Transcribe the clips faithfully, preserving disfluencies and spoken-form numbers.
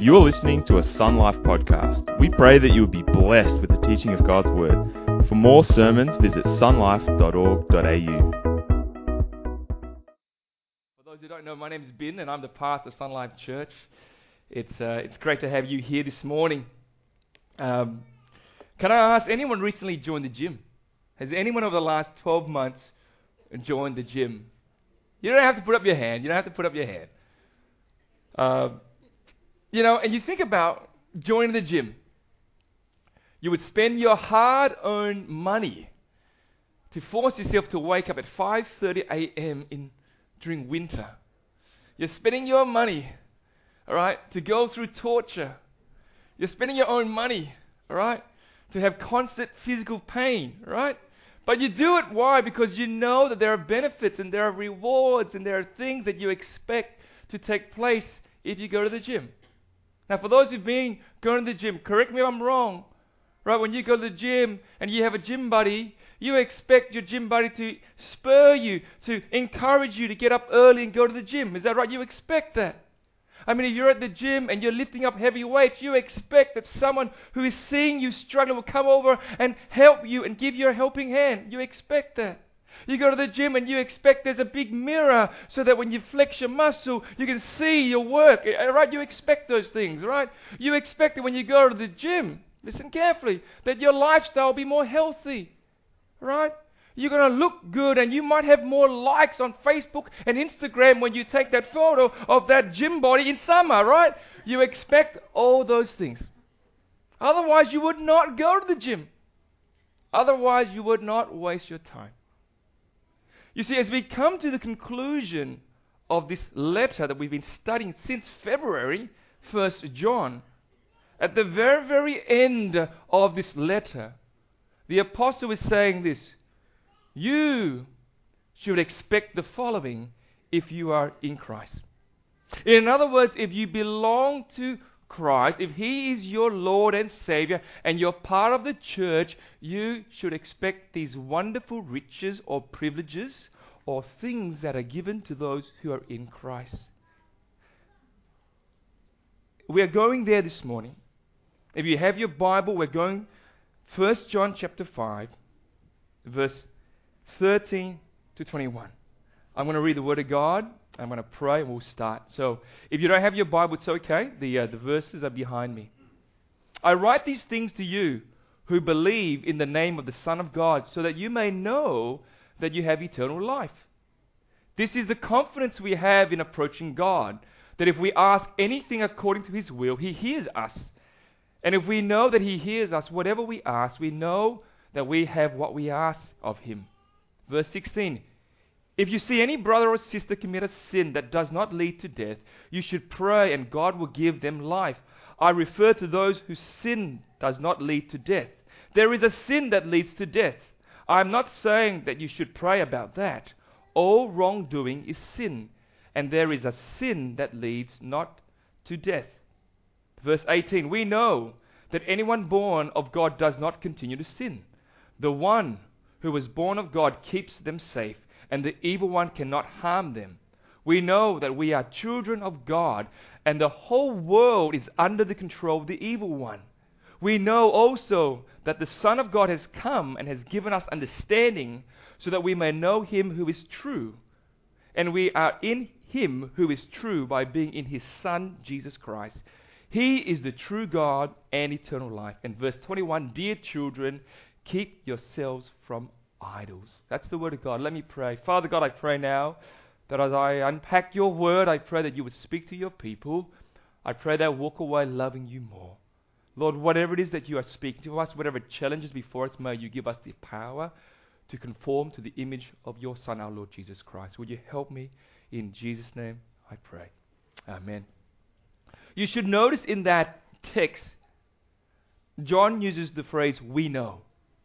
You are listening to a Sun Life podcast. We pray that you will be blessed with the teaching of God's Word. For more sermons, visit sunlife dot org dot a u. For those who don't know, my name is Ben, and I'm the pastor of Sun Life Church. It's uh, it's great to have you here this morning. Um, can I ask, anyone recently joined the gym? Has anyone over the last twelve months joined the gym? You don't have to put up your hand. You don't have to put up your hand. Uh, you know, and you think about joining the gym. You would spend your hard-earned money to force yourself to wake up at five thirty a.m. in during winter. You're spending your money, all right, to go through torture. You're spending your own money, all right, to have constant physical pain, right? But you do it, why? Because you know that there are benefits and there are rewards and there are things that you expect to take place if you go to the gym. Now, for those who've been going to the gym, correct me if I'm wrong, right? When you go to the gym and you have a gym buddy, you expect your gym buddy to spur you, to encourage you to get up early and go to the gym. Is that right? You expect that. I mean, if you're at the gym and you're lifting up heavy weights, you expect that someone who is seeing you struggling will come over and help you and give you a helping hand. You expect that. You go to the gym and you expect there's a big mirror so that when you flex your muscle, you can see your work. Right? You expect those things, right? You expect that when you go to the gym, listen carefully, that your lifestyle will be more healthy, right? You're going to look good and you might have more likes on Facebook and Instagram when you take that photo of that gym body in summer, right? You expect all those things. Otherwise, you would not go to the gym. Otherwise, you would not waste your time. You see, as we come to the conclusion of this letter that we've been studying since February, First John, at the very, very end of this letter, the apostle is saying this: you should expect the following if you are in Christ. In other words, if you belong to Christ, if He is your Lord and Savior, and you're part of the church, you should expect these wonderful riches or privileges or things that are given to those who are in Christ. We are going there this morning. If you have your Bible, we're going First John chapter five, verse thirteen to twenty-one. I'm going to read the Word of God. I'm going to pray and we'll start. So, if you don't have your Bible, it's okay. The, uh, the verses are behind me. I write these things to you who believe in the name of the Son of God, so that you may know that you have eternal life. This is the confidence we have in approaching God, that if we ask anything according to His will, He hears us. And if we know that He hears us, whatever we ask, we know that we have what we ask of Him. Verse sixteen. If you see any brother or sister commit a sin that does not lead to death, you should pray and God will give them life. I refer to those whose sin does not lead to death. There is a sin that leads to death. I'm not saying that you should pray about that. All wrongdoing is sin, and there is a sin that leads not to death. Verse eighteen, we know that anyone born of God does not continue to sin. The one who was born of God keeps them safe, and the evil one cannot harm them. We know that we are children of God, and the whole world is under the control of the evil one. We know also that the Son of God has come and has given us understanding, so that we may know Him who is true. And we are in Him who is true by being in His Son, Jesus Christ. He is the true God and eternal life. And verse twenty-one, dear children, keep yourselves from idols. That's the Word of God. Let me pray. Father God, I pray now that as I unpack your Word, I pray that you would speak to your people. I pray that I walk away loving you more. Lord, whatever it is that you are speaking to us, whatever challenges before us, may you give us the power to conform to the image of your Son, our Lord Jesus Christ. Would you help me? In Jesus' name I pray. Amen. You should notice in that text, John uses the phrase, we know.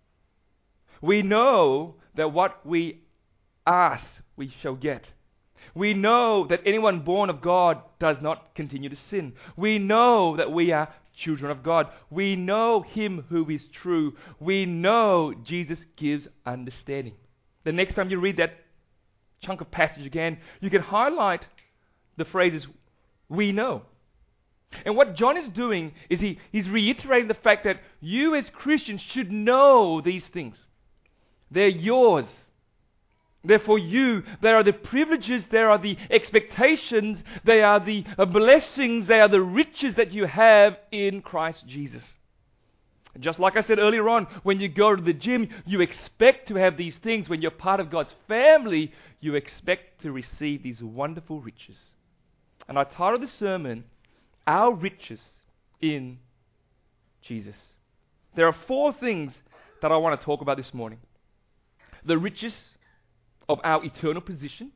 We know that what we ask, we shall get. We know that anyone born of God does not continue to sin. We know that we are children of God. We know Him who is true. We know Jesus gives understanding. The next time you read that chunk of passage again, you can highlight the phrases, we know. And what John is doing is he, he's reiterating the fact that you as Christians should know these things. They're yours. They're for you. They are the privileges. They are the expectations. They are the uh, blessings. They are the riches that you have in Christ Jesus. Just like I said earlier on, when you go to the gym, you expect to have these things. When you're part of God's family, you expect to receive these wonderful riches. And I titled the sermon, Our Riches in Jesus. There are four things that I want to talk about this morning. The riches of our eternal position,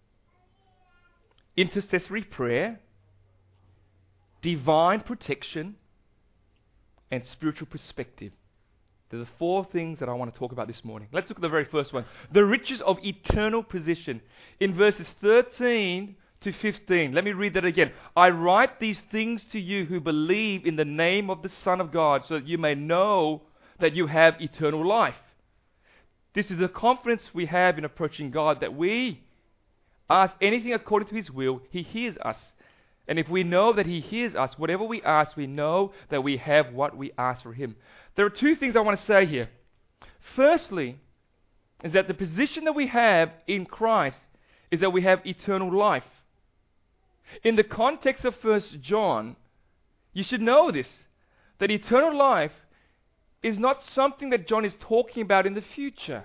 intercessory prayer, divine protection, and spiritual perspective. They're the four things that I want to talk about this morning. Let's look at the very first one. The riches of eternal position. In verses thirteen to fifteen. Let me read that again. I write these things to you who believe in the name of the Son of God, so that you may know that you have eternal life. This is the confidence we have in approaching God, that we ask anything according to His will, He hears us. And if we know that He hears us, whatever we ask, we know that we have what we ask for Him. There are two things I want to say here. Firstly, is that the position that we have in Christ is that we have eternal life. In the context of First John, you should know this, that eternal life is not something that John is talking about in the future.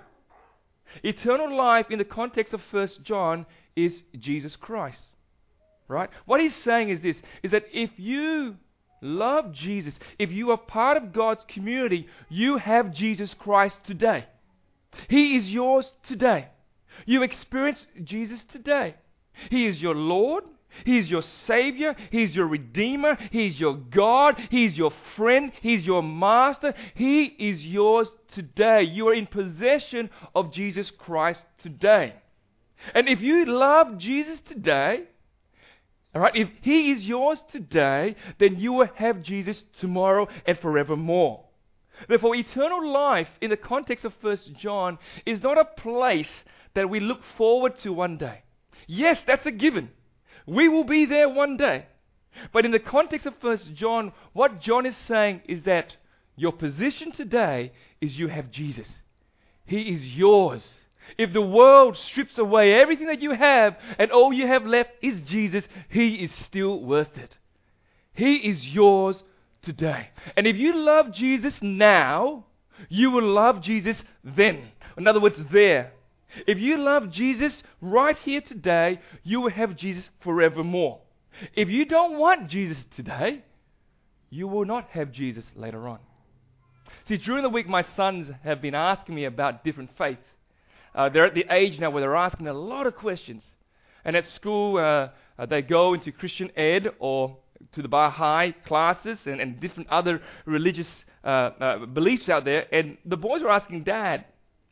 Eternal life in the context of First John is Jesus Christ. Right? What he's saying is this, is that if you love Jesus, if you are part of God's community, you have Jesus Christ today. He is yours today. You experience Jesus today. He is your Lord. He is your Savior. He is your Redeemer. He is your God. He is your friend. He is your Master. He is yours today. You are in possession of Jesus Christ today. And if you love Jesus today, all right, if He is yours today, then you will have Jesus tomorrow and forevermore. Therefore, eternal life in the context of First John is not a place that we look forward to one day. Yes, that's a given. We will be there one day. But in the context of First John, what John is saying is that your position today is you have Jesus. He is yours. If the world strips away everything that you have and all you have left is Jesus, He is still worth it. He is yours today. And if you love Jesus now, you will love Jesus then. In other words, there. If you love Jesus right here today, you will have Jesus forevermore. If you don't want Jesus today, you will not have Jesus later on. See, during the week, my sons have been asking me about different faiths. Uh, they're at the age now where they're asking a lot of questions. And at school, uh, uh, they go into Christian Ed or to the Baha'i classes and, and different other religious uh, uh, beliefs out there. And the boys are asking, Dad,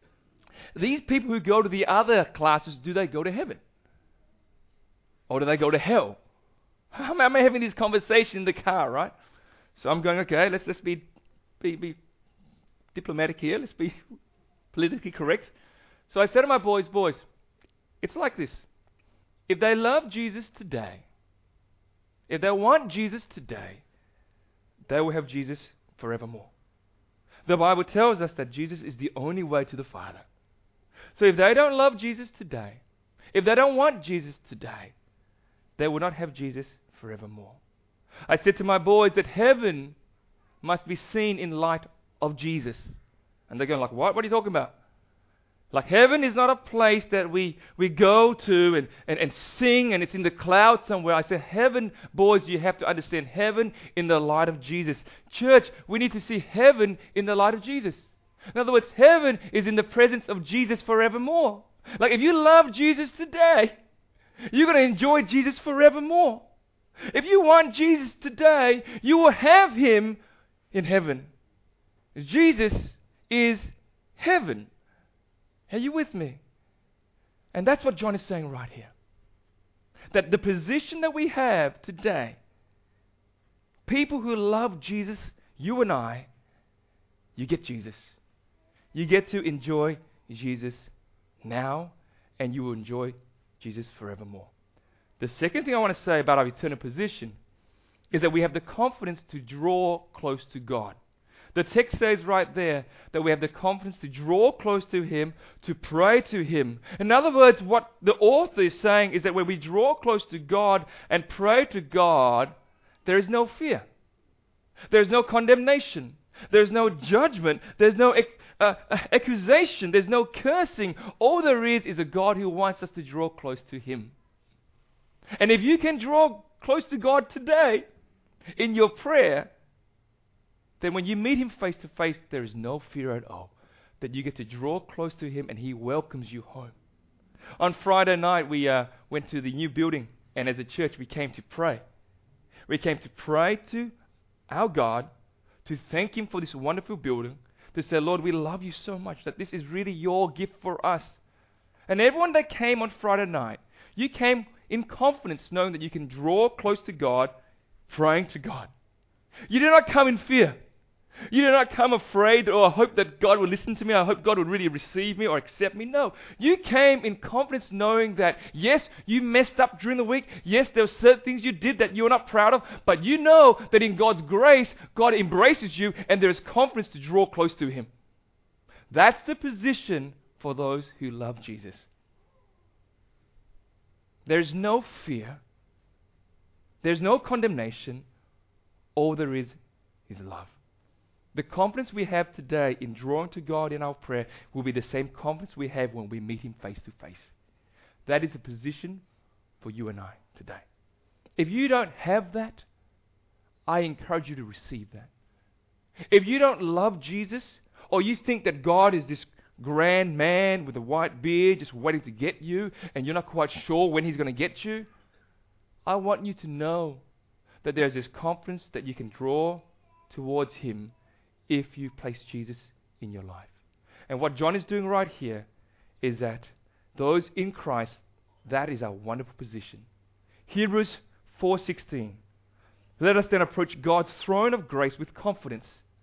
these people who go to the other classes, do they go to heaven? Or do they go to hell? I'm, I'm having this conversation in the car, right? So I'm going, okay, let's let's be, be, be diplomatic here. Let's be politically correct. So I said to my boys, boys, it's like this. If they love Jesus today, if they want Jesus today, they will have Jesus forevermore. The Bible tells us that Jesus is the only way to the Father. So if they don't love Jesus today, if they don't want Jesus today, they will not have Jesus forevermore. I said to my boys that heaven must be seen in light of Jesus. And they're going like, what? What are you talking about? Like heaven is not a place that we, we go to and, and, and sing and it's in the clouds somewhere. I said, heaven, boys, you have to understand heaven in the light of Jesus. Church, we need to see heaven in the light of Jesus. In other words, heaven is in the presence of Jesus forevermore. Like if you love Jesus today, you're going to enjoy Jesus forevermore. If you want Jesus today, you will have Him in heaven. Jesus is heaven. Are you with me? And that's what John is saying right here. That the position that we have today, people who love Jesus, you and I, you get Jesus. You get to enjoy Jesus now, and you will enjoy Jesus forevermore. The second thing I want to say about our eternal position is that we have the confidence to draw close to God. The text says right there that we have the confidence to draw close to Him, to pray to Him. In other words, what the author is saying is that when we draw close to God and pray to God, there is no fear. There is no condemnation. There is no judgment. There's no ac- uh, accusation. There's no cursing. All there is is a God who wants us to draw close to Him. And if you can draw close to God today in your prayer, then when you meet Him face to face, there is no fear at all. That you get to draw close to Him and He welcomes you home. On Friday night, we uh, went to the new building, and as a church, we came to pray. We came to pray to our God, to thank Him for this wonderful building, to say, Lord, we love You so much that this is really Your gift for us. And everyone that came on Friday night, you came in confidence knowing that you can draw close to God, praying to God. You did not come in fear. You did not come afraid, or I hope that God will listen to me. I hope God will really receive me or accept me. No. You came in confidence knowing that, yes, you messed up during the week. Yes, there were certain things you did that you were not proud of. But you know that in God's grace, God embraces you and there is confidence to draw close to Him. That's the position for those who love Jesus. There's no fear. There's no condemnation. All there is is love. The confidence we have today in drawing to God in our prayer will be the same confidence we have when we meet Him face to face. That is the position for you and I today. If you don't have that, I encourage you to receive that. If you don't love Jesus, or you think that God is this grand man with a white beard just waiting to get you, and you're not quite sure when He's going to get you, I want you to know that there's this confidence that you can draw towards Him if you place Jesus in your life. And what John is doing right here is that those in Christ, that is our wonderful position. Hebrews four sixteen. Let us then approach God's throne of grace with confidence,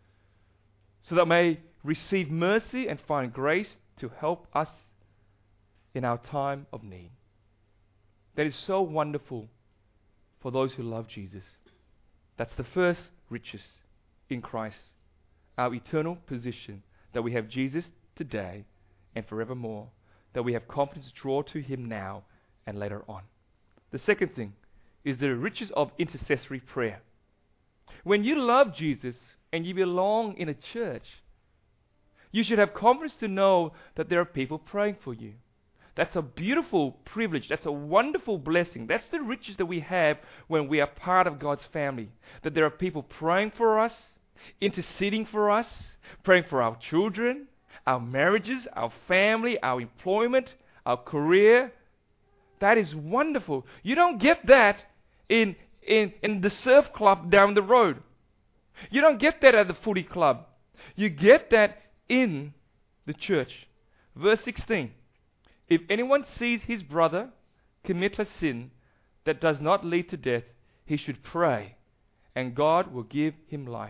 so that we may receive mercy and find grace to help us in our time of need. That is so wonderful for those who love Jesus. That's the first riches in Christ. Our eternal position, that we have Jesus today and forevermore, that we have confidence to draw to Him now and later on. The second thing is the riches of intercessory prayer. When you love Jesus and you belong in a church, you should have confidence to know that there are people praying for you. That's a beautiful privilege. That's a wonderful blessing. That's the riches that we have when we are part of God's family. That there are people praying for us, interceding for us, praying for our children, our marriages, our family, our employment, our career. That is wonderful. You don't get that in, in, in the surf club down the road. You don't get that at the footy club. You get that in the church. Verse sixteen. If anyone sees his brother commit a sin that does not lead to death, he should pray, and God will give him life.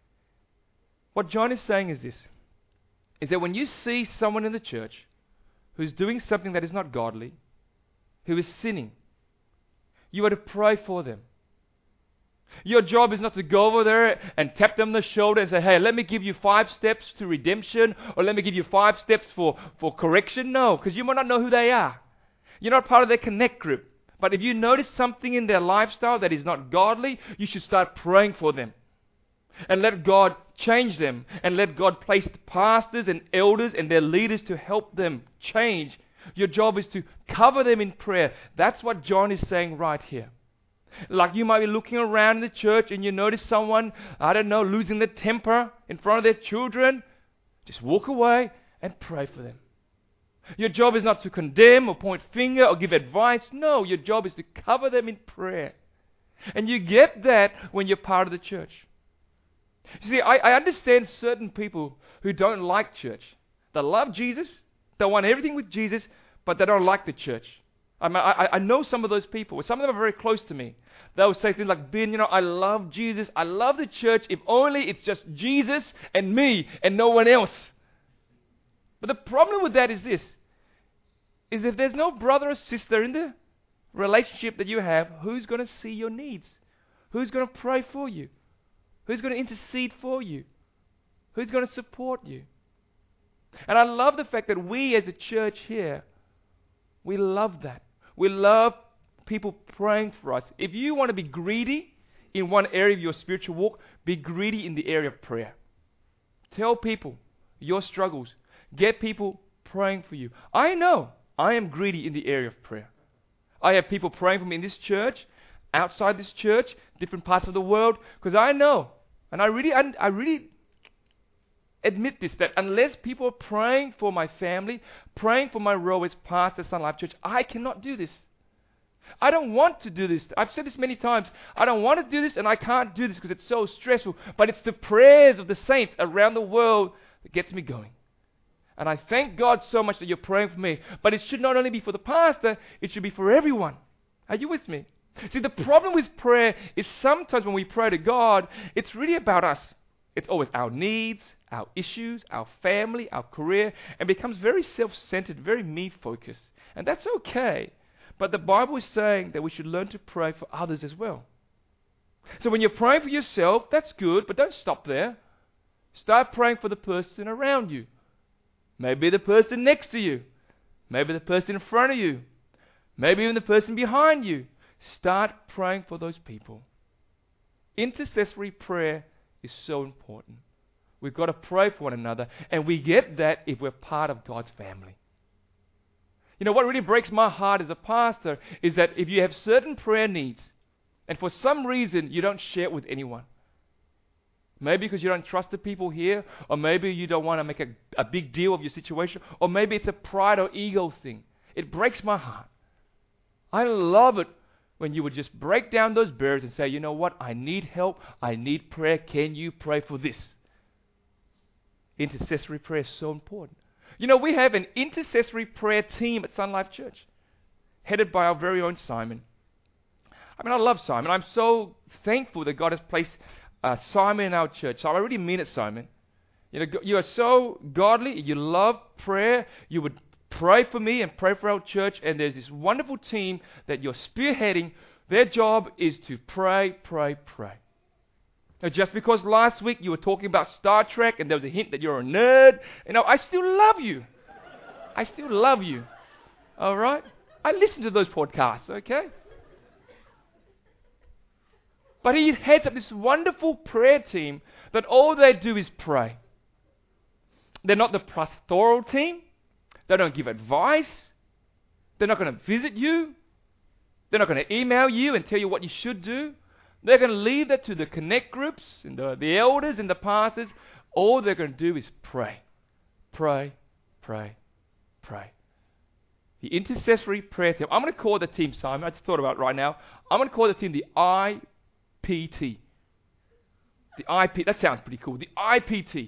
What John is saying is this, is that when you see someone in the church who's doing something that is not godly, who is sinning, you are to pray for them. Your job is not to go over there and tap them on the shoulder and say, hey, let me give you five steps to redemption, or let me give you five steps for, for correction. No, because you might not know who they are. You're not part of their connect group. But if you notice something in their lifestyle that is not godly, you should start praying for them. And let God change them. And let God place pastors and elders and their leaders to help them change. Your job is to cover them in prayer. That's what John is saying right here. Like you might be looking around in the church and you notice someone, I don't know, losing their temper in front of their children. Just walk away and pray for them. Your job is not to condemn or point finger or give advice. No, your job is to cover them in prayer. And you get that when you're part of the church. You see, I, I understand certain people who don't like church. They love Jesus, they want everything with Jesus, but they don't like the church. I, mean, I, I know some of those people. Some of them are very close to me. They'll say things like, Ben, you know, I love Jesus. I love the church. If only it's just Jesus and me and no one else. But the problem with that is this, is if there's no brother or sister in the relationship that you have, who's going to see your needs? Who's going to pray for you? Who's going to intercede for you? Who's going to support you? And I love the fact that we as a church here, we love that. We love people praying for us. If you want to be greedy in one area of your spiritual walk, be greedy in the area of prayer. Tell people your struggles. Get people praying for you. I know I am greedy in the area of prayer. I have people praying for me in this church, outside this church, different parts of the world, because I know, and I really, I, I really admit this, that unless people are praying for my family, praying for my role as pastor at Sun Life Church, I cannot do this. I don't want to do this. I've said this many times. I don't want to do this, and I can't do this because it's so stressful. But it's the prayers of the saints around the world that gets me going. And I thank God so much that you're praying for me. But it should not only be for the pastor, it should be for everyone. Are you with me? See, the problem with prayer is sometimes when we pray to God, it's really about us. It's always our needs, our issues, our family, our career, and becomes very self-centered, very me-focused. And that's okay. But the Bible is saying that we should learn to pray for others as well. So when you're praying for yourself, that's good, but don't stop there. Start praying for the person around you. Maybe the person next to you. Maybe the person in front of you. Maybe even the person behind you. Start praying for those people. Intercessory prayer is so important. We've got to pray for one another, and we get that if we're part of God's family. You know, what really breaks my heart as a pastor is that if you have certain prayer needs, and for some reason you don't share it with anyone, maybe because you don't trust the people here, or maybe you don't want to make a, a big deal of your situation, or maybe it's a pride or ego thing. It breaks my heart. I love it when you would just break down those barriers and say, you know what, I need help, I need prayer, can you pray for this? Intercessory prayer is so important. You know, we have an intercessory prayer team at Sun Life Church, headed by our very own Simon. I mean, I love Simon. I'm so thankful that God has placed uh, Simon in our church. So I really mean it, Simon. You know, you are so godly. You love prayer. You would pray for me and pray for our church. And there's this wonderful team that you're spearheading. Their job is to pray, pray, pray. Now, just because last week you were talking about Star Trek and there was a hint that you're a nerd, you know, I still love you. I still love you. All right? I listen to those podcasts, okay? But he heads up this wonderful prayer team that all they do is pray. They're not the pastoral team. They don't give advice. They're not going to visit you. They're not going to email you and tell you what you should do. They're going to leave that to the connect groups and the, the elders and the pastors. All they're going to do is pray. Pray, pray, pray. The intercessory prayer team. I'm going to call the team, Simon. I just thought about it right now. I'm going to call the team the I P T. The I P T. That sounds pretty cool. The I P T.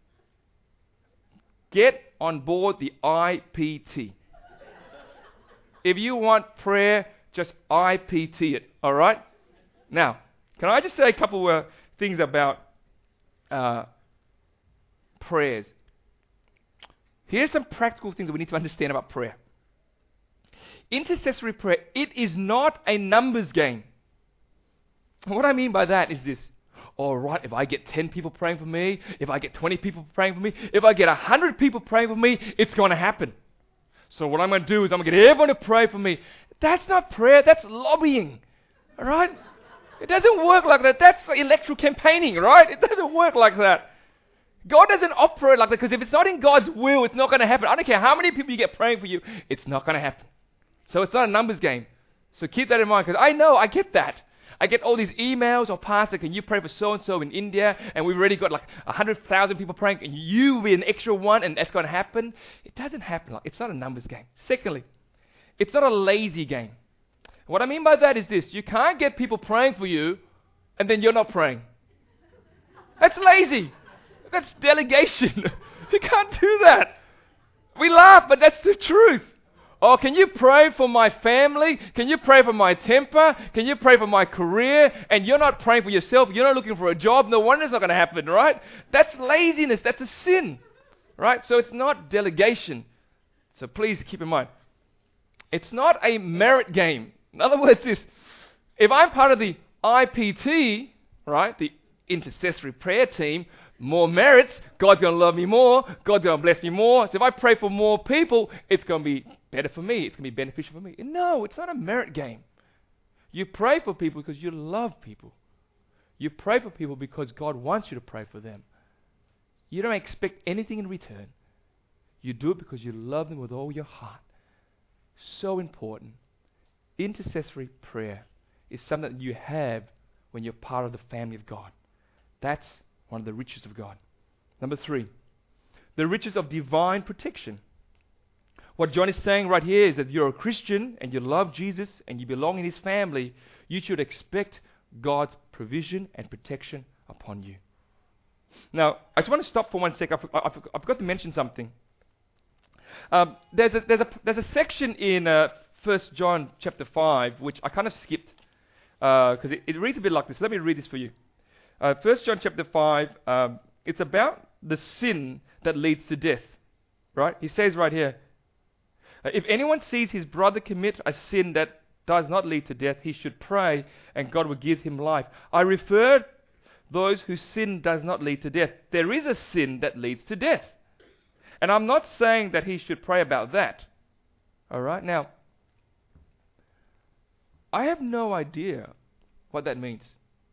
Get on board the I P T. If you want prayer, just I P T it. All right? Now, can I just say a couple of uh, things about uh, prayers? Here's some practical things that we need to understand about prayer. Intercessory prayer, it is not a numbers game. And what I mean by that is this. All right, if I get ten people praying for me, if I get twenty people praying for me, if I get one hundred people praying for me, it's going to happen. So what I'm going to do is I'm going to get everyone to pray for me. That's not prayer, that's lobbying. All right? It doesn't work like that. That's electoral campaigning, right? It doesn't work like that. God doesn't operate like that, because if it's not in God's will, it's not going to happen. I don't care how many people you get praying for you, it's not going to happen. So it's not a numbers game. So keep that in mind, because I know, I get that. I get all these emails, or Pastor, can you pray for so-and-so in India? And we've already got like one hundred thousand people praying, and you will be an extra one, and that's going to happen. It doesn't happen. Like, it's not a numbers game. Secondly, it's not a lazy game. What I mean by that is this. You can't get people praying for you and then you're not praying. That's lazy. That's delegation. You can't do that. We laugh, but that's the truth. Oh, can you pray for my family? Can you pray for my temper? Can you pray for my career? And you're not praying for yourself. You're not looking for a job. No wonder it's not going to happen, right? That's laziness. That's a sin, right? So it's not delegation. So please keep in mind. It's not a merit game. In other words, this, if I'm part of the I P T, right, the intercessory prayer team, more merits, God's going to love me more, God's going to bless me more. So if I pray for more people, it's going to be better for me, it's going to be beneficial for me. No, it's not a merit game. You pray for people because you love people. You pray for people because God wants you to pray for them. You don't expect anything in return. You do it because you love them with all your heart. So important. Intercessory prayer is something that you have when you're part of the family of God. That's one of the riches of God. Number three, the riches of divine protection. What John is saying right here is that you're a Christian and you love Jesus and you belong in His family, you should expect God's provision and protection upon you. Now, I just want to stop for one sec. I, I, I forgot to mention something. Um, there's, a, there's, a, there's a section in uh, First John chapter five which I kind of skipped because uh, it, it reads a bit like this. Let me read this for you. Uh, First John chapter five, um, it's about the sin that leads to death. Right? He says right here, uh, if anyone sees his brother commit a sin that does not lead to death, he should pray and God will give him life. I refer those whose sin does not lead to death. There is a sin that leads to death. And I'm not saying that he should pray about that. All right? Now, I have no idea what that means.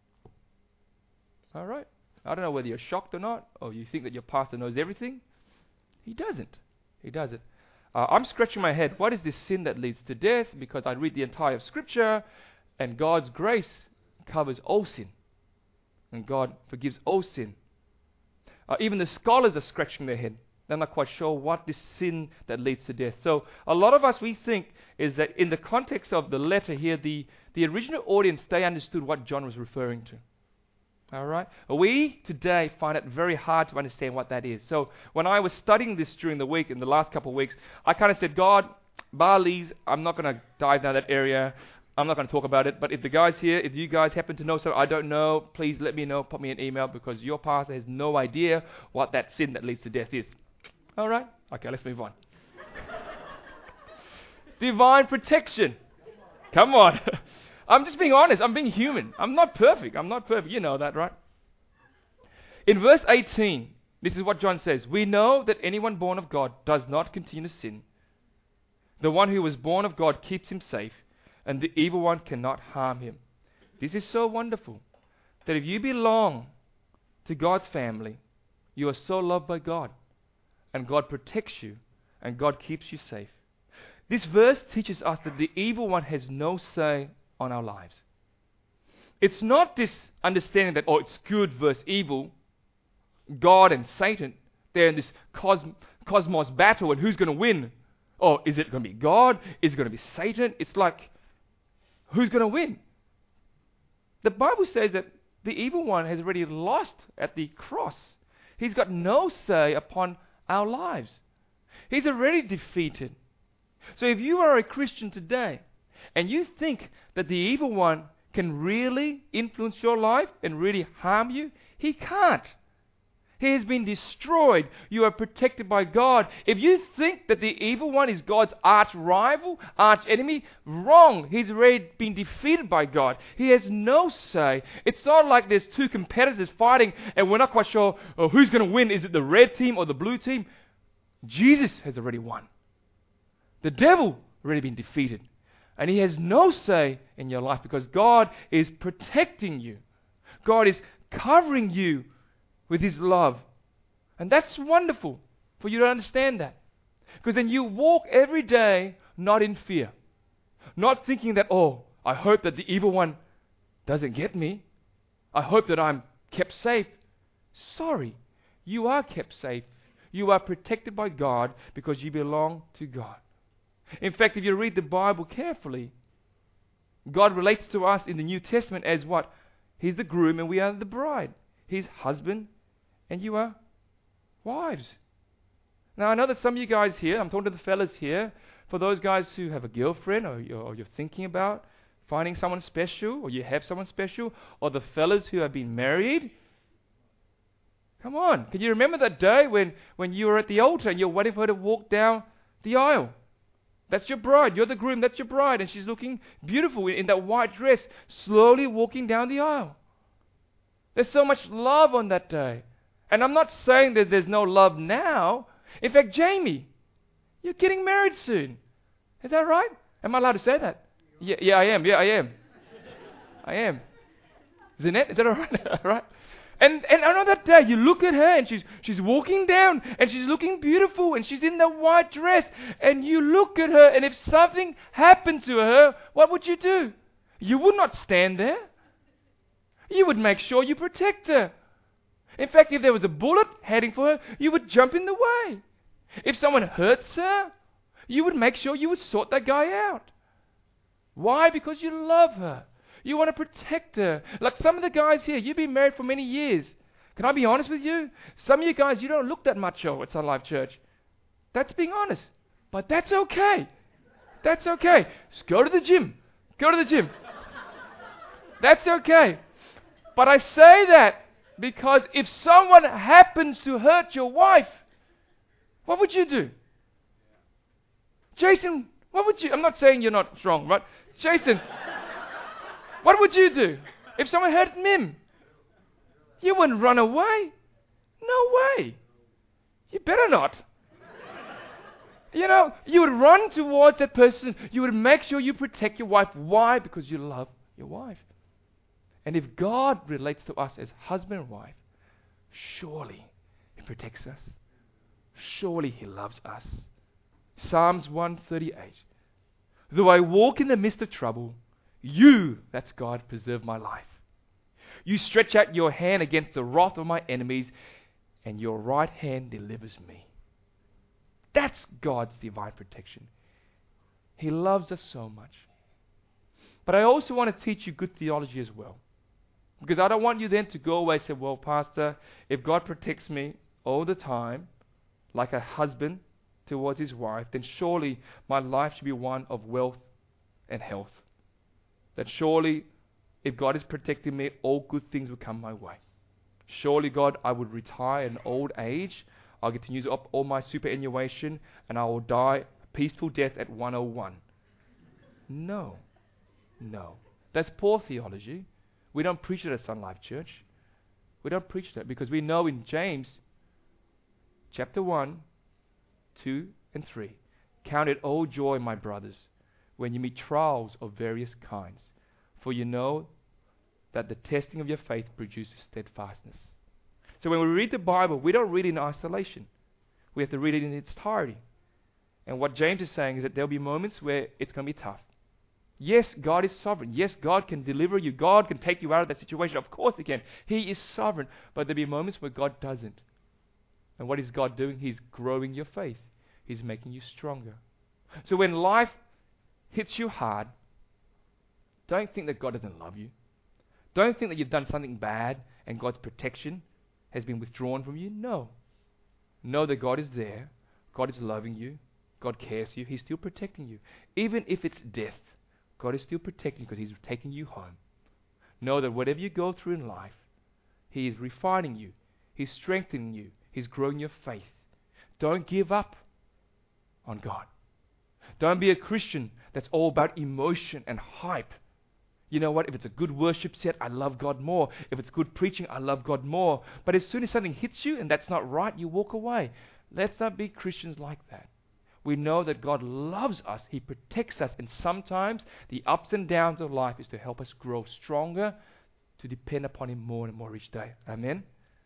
All right? I don't know whether you're shocked or not, or you think that your pastor knows everything. He doesn't. He doesn't. Uh, I'm scratching my head. What is this sin that leads to death? Because I read the entire of Scripture, and God's grace covers all sin. And God forgives all sin. Uh, even the scholars are scratching their head. They're not quite sure what this sin that leads to death. So a lot of us, we think, is that in the context of the letter here, the, the original audience, they understood what John was referring to. All right? We today find it very hard to understand what that is. So when I was studying this during the week, in the last couple of weeks, I kind of said, God, Bali's, I'm not going to dive down that area. I'm not going to talk about it. But if the guys here, if you guys happen to know something I don't know, please let me know. Put me an email because your pastor has no idea what that sin that leads to death is. All right? Okay, let's move on. Divine protection. Come on. I'm just being honest. I'm being human. I'm not perfect. I'm not perfect. You know that, right? In verse eighteen, this is what John says. We know that anyone born of God does not continue to sin. The one who was born of God keeps him safe, and the evil one cannot harm him. This is so wonderful, that if you belong to God's family, you are so loved by God, and God protects you, and God keeps you safe. This verse teaches us that the evil one has no say on our lives. It's not this understanding that, oh, it's good versus evil, God and Satan, they're in this cos- cosmos battle, and who's going to win? Oh, is it going to be God? Is it going to be Satan? It's like, who's going to win? The Bible says that the evil one has already lost at the cross. He's got no say upon our lives. He's already defeated. So if you are a Christian today, and you think that the evil one can really influence your life and really harm you, he can't. He has been destroyed. You are protected by God. If you think that the evil one is God's arch rival, arch enemy, wrong. He's already been defeated by God. He has no say. It's not like there's two competitors fighting and we're not quite sure oh, who's going to win. Is it the red team or the blue team? Jesus has already won. The devil already been defeated. And he has no say in your life because God is protecting you. God is covering you with His love. And that's wonderful for you to understand that. Because then you walk every day not in fear. Not thinking that, oh, I hope that the evil one doesn't get me. I hope that I'm kept safe. Sorry, you are kept safe. You are protected by God because you belong to God. In fact, if you read the Bible carefully, God relates to us in the New Testament as what? He's the groom and we are the bride. He's husband and you are wives. Now, I know that some of you guys here, I'm talking to the fellas here, for those guys who have a girlfriend or you're, or you're thinking about finding someone special or you have someone special, or the fellas who have been married, come on. Can you remember that day when, when you were at the altar and you're waiting for her to walk down the aisle? That's your bride. You're the groom. That's your bride. And she's looking beautiful in, in that white dress, slowly walking down the aisle. There's so much love on that day. And I'm not saying that there's no love now. In fact, Jamie, you're getting married soon. Is that right? Am I allowed to say that? Yeah, yeah, I am. Yeah, I am. I am. Zinette, is that all right? All right. And and on that day, you look at her and she's she's walking down and she's looking beautiful and she's in that white dress and you look at her and if something happened to her, what would you do? You would not stand there. You would make sure you protect her. In fact, if there was a bullet heading for her, you would jump in the way. If someone hurts her, you would make sure you would sort that guy out. Why? Because you love her. You want to protect her. Like some of the guys here, you've been married for many years. Can I be honest with you? Some of you guys, you don't look that macho at Sun Life Church. That's being honest. But that's okay. That's okay. Just go to the gym. Go to the gym. That's okay. But I say that because if someone happens to hurt your wife, what would you do? Jason, what would you... I'm not saying you're not strong, right? Jason... What would you do if someone hurt Mim? You wouldn't run away. No way. You better not. You know, you would run towards that person. You would make sure you protect your wife. Why? Because you love your wife. And if God relates to us as husband and wife, surely He protects us. Surely He loves us. Psalms one thirty-eight. Though I walk in the midst of trouble, You, that's God, preserve my life. You stretch out your hand against the wrath of my enemies, and your right hand delivers me. That's God's divine protection. He loves us so much. But I also want to teach you good theology as well. Because I don't want you then to go away and say, well, Pastor, if God protects me all the time, like a husband towards his wife, then surely my life should be one of wealth and health. That surely, if God is protecting me, all good things will come my way. Surely, God, I would retire in old age. I'll get to use up all my superannuation, and I will die a peaceful death at one oh one. No. No. That's poor theology. We don't preach it at Sun Life Church. We don't preach that because we know in James chapter one, two, and three, count it all joy, my brothers, when you meet trials of various kinds, for you know that the testing of your faith produces steadfastness. So when we read the Bible, we don't read it in isolation. We have to read it in its entirety. And what James is saying is that there'll be moments where it's going to be tough. Yes, God is sovereign. Yes, God can deliver you. God can take you out of that situation. Of course He can. He is sovereign. But there'll be moments where God doesn't. And what is God doing? He's growing your faith. He's making you stronger. So when life hits you hard, don't think that God doesn't love you. Don't think that you've done something bad and God's protection has been withdrawn from you. No. Know that God is there. God is loving you. God cares for you. He's still protecting you. Even if it's death, God is still protecting you because He's taking you home. Know that whatever you go through in life, He is refining you. He's strengthening you. He's growing your faith. Don't give up on God. Don't be a Christian that's all about emotion and hype. You know what? If it's a good worship set, I love God more. If it's good preaching, I love God more. But as soon as something hits you and that's not right, you walk away. Let's not be Christians like that. We know that God loves us. He protects us. And sometimes the ups and downs of life is to help us grow stronger, to depend upon Him more and more each day. Amen?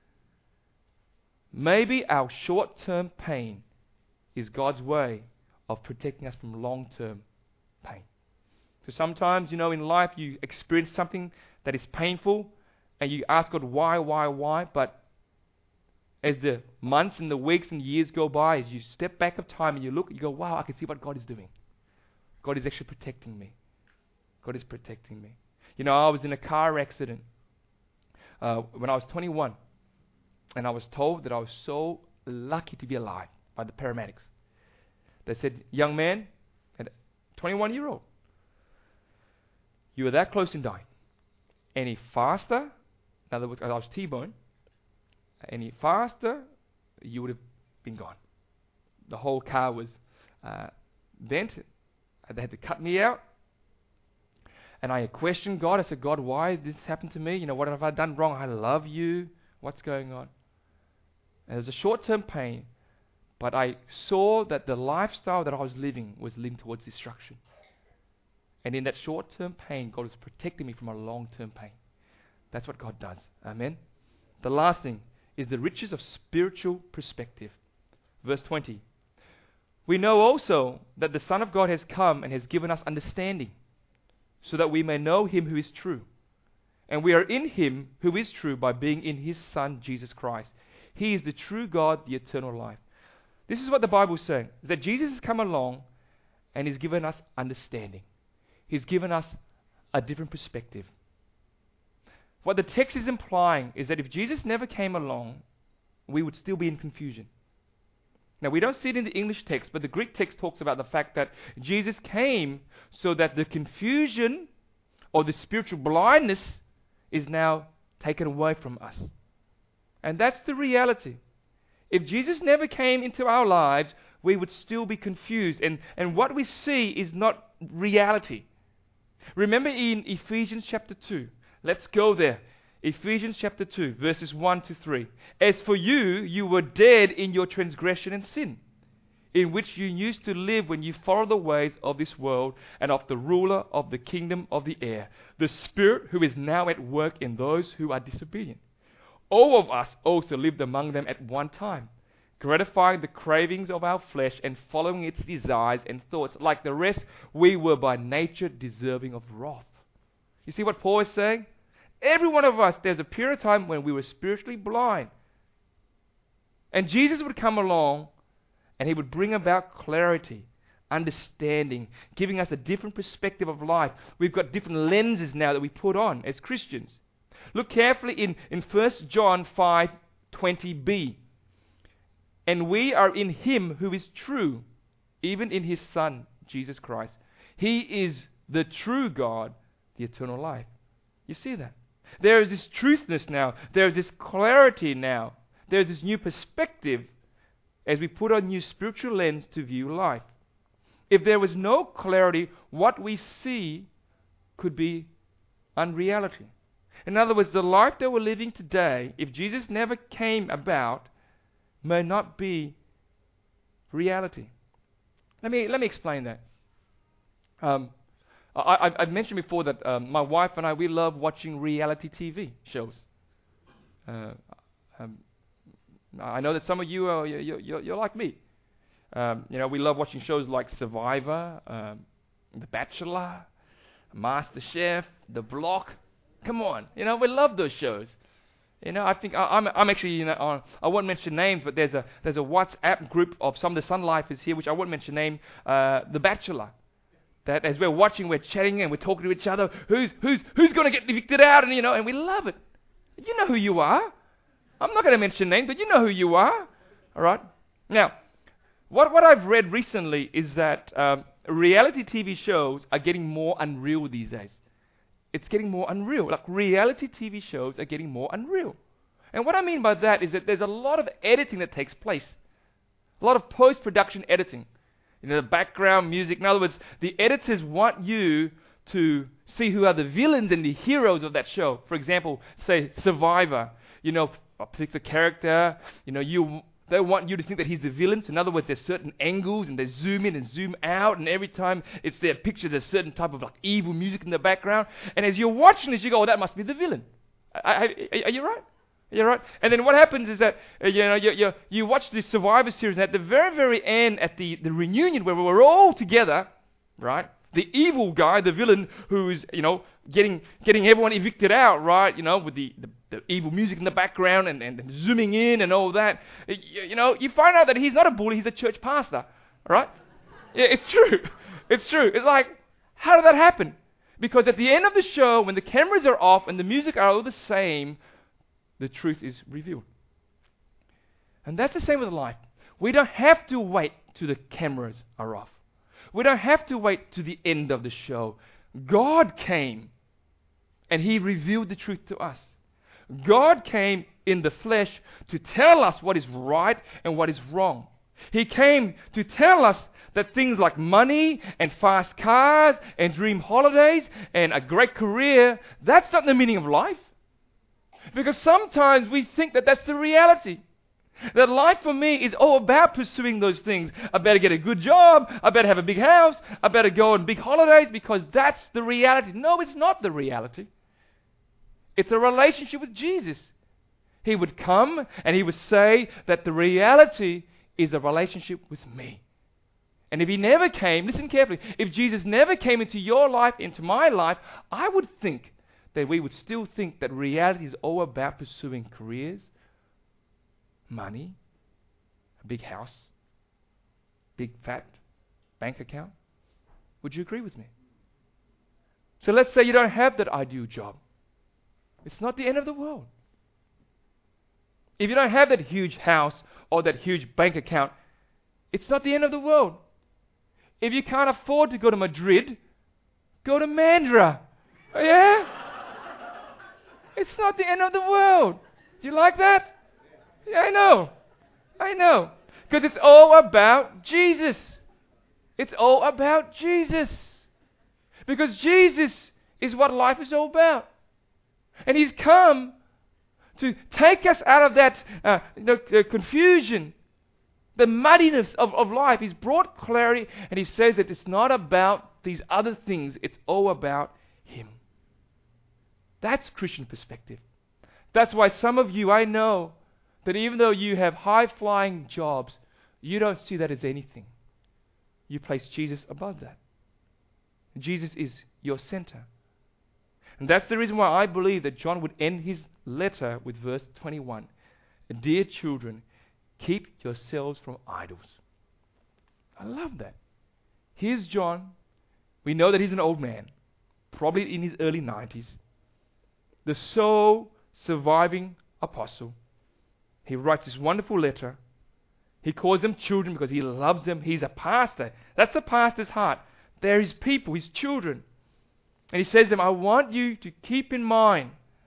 Maybe our short-term pain is God's way of protecting us from long-term pain. So sometimes, you know, in life you experience something that is painful and you ask God why, why, why, but as the months and the weeks and years go by, as you step back of time and you look, you go, wow, I can see what God is doing. God is actually protecting me. God is protecting me. You know, I was in a car accident uh, when I was twenty-one, and I was told that I was so lucky to be alive by the paramedics. They said, young man, at twenty-one year old, you were that close in dying. Any faster, in other words, I was T-bone, any faster, you would have been gone. The whole car was uh, bent They had to cut me out. And I questioned God. I said, God, why did this happen to me? You know, what have I done wrong? I love you. What's going on? And it was a short-term pain, but I saw that the lifestyle that I was living was linked towards destruction. And in that short-term pain, God was protecting me from a long-term pain. That's what God does. Amen? The last thing is the riches of spiritual perspective. Verse twenty. We know also that the Son of God has come and has given us understanding, so that we may know Him who is true. And we are in Him who is true by being in His Son, Jesus Christ. He is the true God, the eternal life. This is what the Bible is saying, is that Jesus has come along and He's given us understanding. He's given us a different perspective. What the text is implying is that if Jesus never came along, we would still be in confusion. Now, we don't see it in the English text, but the Greek text talks about the fact that Jesus came so that the confusion or the spiritual blindness is now taken away from us. And that's the reality. If Jesus never came into our lives, we would still be confused. And, and what we see is not reality. Remember in Ephesians chapter two. Let's go there. Ephesians chapter two, verses one to three. As for you, you were dead in your transgression and sin, in which you used to live when you followed the ways of this world and of the ruler of the kingdom of the air, the Spirit who is now at work in those who are disobedient. All of us also lived among them at one time, gratifying the cravings of our flesh and following its desires and thoughts. Like the rest, we were by nature deserving of wrath. You see what Paul is saying? Every one of us, there's a period of time when we were spiritually blind. And Jesus would come along and He would bring about clarity, understanding, giving us a different perspective of life. We've got different lenses now that we put on as Christians. Look carefully in, in First John five twenty b. And we are in Him who is true, even in His Son, Jesus Christ. He is the true God, the eternal life. You see that? There is this truthness now. There is this clarity now. There is this new perspective as we put on new spiritual lens to view life. If there was no clarity, what we see could be unreality. In other words, the life that we're living today, if Jesus never came about, may not be reality. Let me let me explain that. Um, I, I, I've mentioned before that um, my wife and I, we love watching reality T V shows. Uh, um, I know that some of you are you're, you're, you're like me. Um, you know, we love watching shows like Survivor, um, The Bachelor, Master Chef, The Block. Come on, you know, we love those shows. You know, I think I, I'm I'm actually, you know, uh, I won't mention names, but there's a there's a WhatsApp group of some of the Sun Lifers here, which I won't mention name, uh, The Bachelor. That as we're watching, we're chatting and we're talking to each other. Who's who's who's going to get evicted out? And you know, and we love it. You know who you are. I'm not going to mention names, but you know who you are. All right. Now, what what I've read recently is that um, reality T V shows are getting more unreal these days. It's getting more unreal. Like reality T V shows are getting more unreal. And what I mean by that is that there's a lot of editing that takes place. A lot of post-production editing. You know, the background music. In other words, the editors want you to see who are the villains and the heroes of that show. For example, say Survivor. You know, a particular character. You know, you they want you to think that he's the villain. So in other words, there's certain angles and they zoom in and zoom out, and every time it's their picture, there's certain type of like evil music in the background. And as you're watching this, you go, "Oh, that must be the villain." I, I, are you right? Are you right? And then what happens is that uh, you know you, you you watch the Survivor series, and at the very very end, at the the reunion where we're all together, right? The evil guy, the villain, who's you know getting getting everyone evicted out, right? You know, with the, the, the evil music in the background and, and, and zooming in and all that. You, you know, you find out that he's not a bully; he's a church pastor, right? Yeah, it's true. It's true. It's like, how did that happen? Because at the end of the show, when the cameras are off and the music are all the same, the truth is revealed. And that's the same with life. We don't have to wait till the cameras are off. We don't have to wait to the end of the show. God came and He revealed the truth to us. God came in the flesh to tell us what is right and what is wrong. He came to tell us that things like money and fast cars and dream holidays and a great career, that's not the meaning of life. Because sometimes we think that that's the reality. That life for me is all about pursuing those things. I better get a good job. I better have a big house. I better go on big holidays because that's the reality. No, it's not the reality. It's a relationship with Jesus. He would come and he would say that the reality is a relationship with me. And if he never came, listen carefully, if Jesus never came into your life, into my life, I would think that we would still think that reality is all about pursuing careers, money, a big house, big fat bank account. Would you agree with me? So let's say you don't have that ideal job. It's not the end of the world. If you don't have that huge house or that huge bank account, it's not the end of the world. If you can't afford to go to Madrid, go to Mandurah. Yeah? It's not the end of the world. Do you like that? Yeah, I know. I know. Because it's all about Jesus. It's all about Jesus. Because Jesus is what life is all about. And He's come to take us out of that uh, you know, uh, confusion, the muddiness of, of life. He's brought clarity, and He says that it's not about these other things. It's all about Him. That's Christian perspective. That's why some of you, I know, that even though you have high-flying jobs, you don't see that as anything. You place Jesus above that. Jesus is your center. And that's the reason why I believe that John would end his letter with verse twenty-one. Dear children, keep yourselves from idols. I love that. Here's John. We know that he's an old man, probably in his early nineties. The sole surviving apostle. He writes this wonderful letter. He calls them children because he loves them. He's a pastor. That's the pastor's heart. They're his people, his children. And he says to them, I want you to keep in mind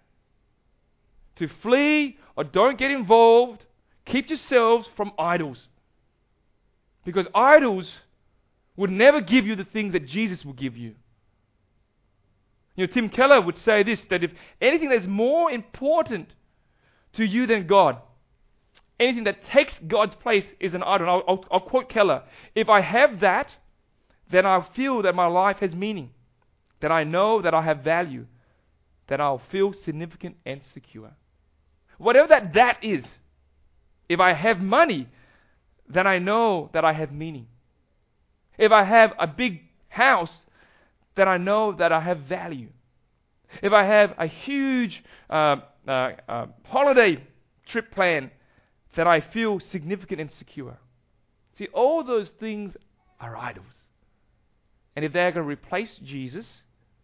to flee or don't get involved. Keep yourselves from idols. Because idols would never give you the things that Jesus will give you. You know, Tim Keller would say this, that if anything that's more important to you than God, anything that takes God's place is an idol. I'll, I'll, I'll quote Keller. If I have that, then I'll feel that my life has meaning. That I know that I have value. That I'll feel significant and secure. Whatever that that is, if I have money, then I know that I have meaning. If I have a big house, then I know that I have value. If I have a huge uh, uh, uh, holiday trip plan, that I feel significant and secure. See, all those things are idols. And if they're going to replace Jesus,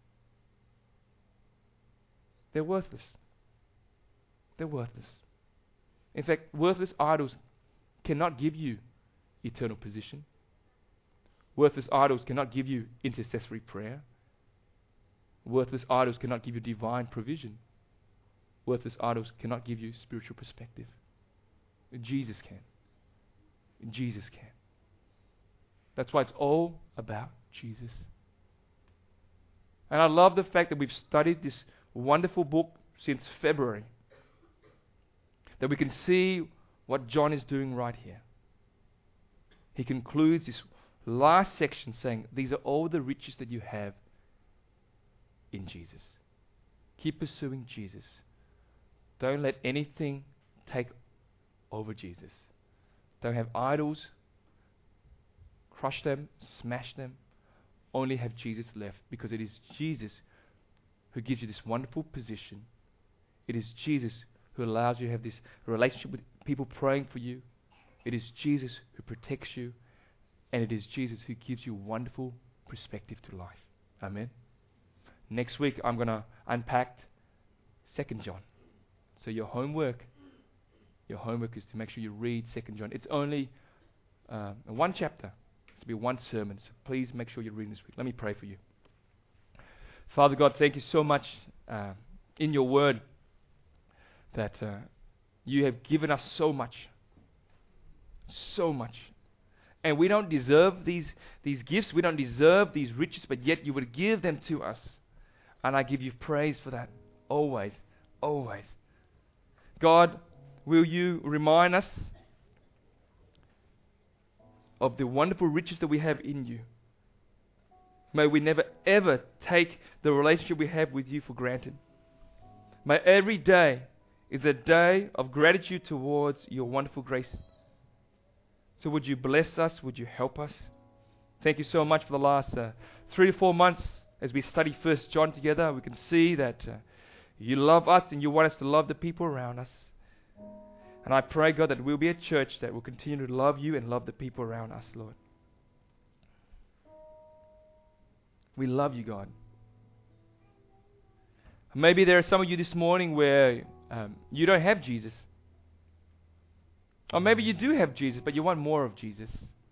they're worthless. They're worthless. In fact, worthless idols cannot give you eternal position. Worthless idols cannot give you intercessory prayer. Worthless idols cannot give you divine provision. Worthless idols cannot give you spiritual perspective. Jesus can. Jesus can. That's why it's all about Jesus. And I love the fact that we've studied this wonderful book since February. That we can see what John is doing right here. He concludes this last section saying, these are all the riches that you have in Jesus. Keep pursuing Jesus. Don't let anything take over Jesus. Don't have idols. Crush them, smash them. Only have Jesus left, because it is Jesus who gives you this wonderful position. It is Jesus who allows you to have this relationship with people praying for you. It is Jesus who protects you. And it is Jesus who gives you wonderful perspective to life. Amen. Next week I'm going to unpack Second John. So your homework, your homework is to make sure you read Second John. It's only uh, one chapter. It's to be one sermon. So please make sure you read this week. Let me pray for you. Father God, thank you so much uh, in your word that uh, you have given us so much. So much. And we don't deserve these, these gifts. We don't deserve these riches, but yet you would give them to us. And I give you praise for that. Always, always. God, will you remind us of the wonderful riches that we have in you? May we never ever take the relationship we have with you for granted. May every day is a day of gratitude towards your wonderful grace. So would you bless us? Would you help us? Thank you so much for the last uh, three to four months as we study First John together. We can see that uh, you love us and you want us to love the people around us. And I pray, God, that we'll be a church that will continue to love you and love the people around us, Lord. We love you, God. Maybe there are some of you this morning where um, you don't have Jesus. Or maybe you do have Jesus, but you want more of Jesus.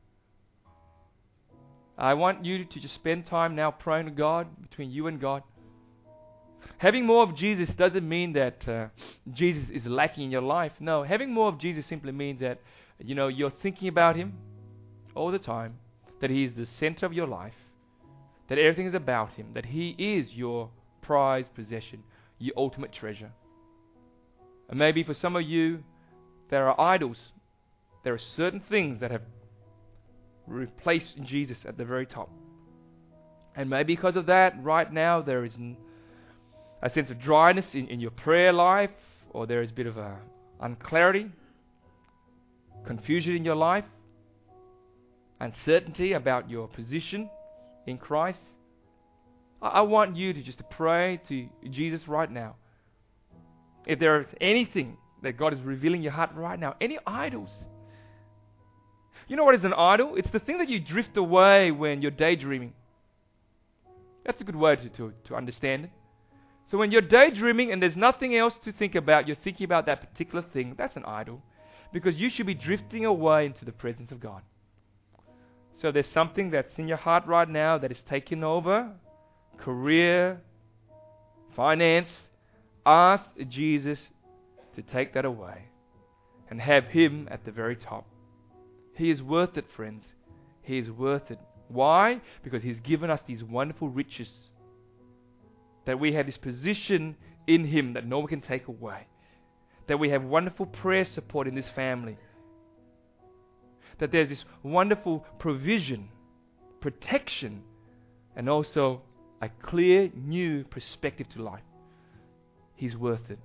I want you to just spend time now praying to God, between you and God. Having more of Jesus doesn't mean that uh, Jesus is lacking in your life. No, having more of Jesus simply means that, you know, you're thinking about Him all the time, that He is the center of your life, that everything is about Him, that He is your prized possession, your ultimate treasure. And maybe for some of you, there are idols. There are certain things that have replaced Jesus at the very top. And maybe because of that, right now there is n- a sense of dryness in, in your prayer life, or there is a bit of a unclarity, confusion in your life, uncertainty about your position in Christ. I, I want you to just pray to Jesus right now. If there is anything that God is revealing in your heart right now, any idols. You know what is an idol? It's the thing that you drift away when you're daydreaming. That's a good way to, to, to understand it. So when you're daydreaming and there's nothing else to think about, you're thinking about that particular thing, that's an idol. Because you should be drifting away into the presence of God. So there's something that's in your heart right now that is taking over. Career, finance. Ask Jesus to take that away and have Him at the very top. He is worth it, friends. He is worth it. Why? Because He's given us these wonderful riches. That we have this position in Him that no one can take away. That we have wonderful prayer support in this family. That there's this wonderful provision, protection, and also a clear new perspective to life. He's worth it.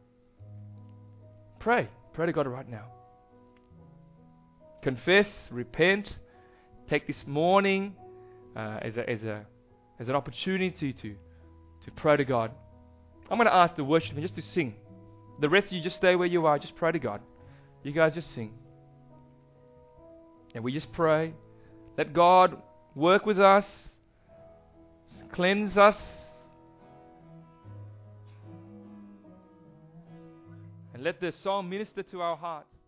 Pray. Pray to God right now. Confess, repent. Take this morning uh, as a, as a as an opportunity to to pray to God. I'm going to ask the worship just to sing. The rest of you just stay where you are. Just pray to God. You guys just sing. And we just pray. Let God work with us. Cleanse us. And let the song minister to our hearts.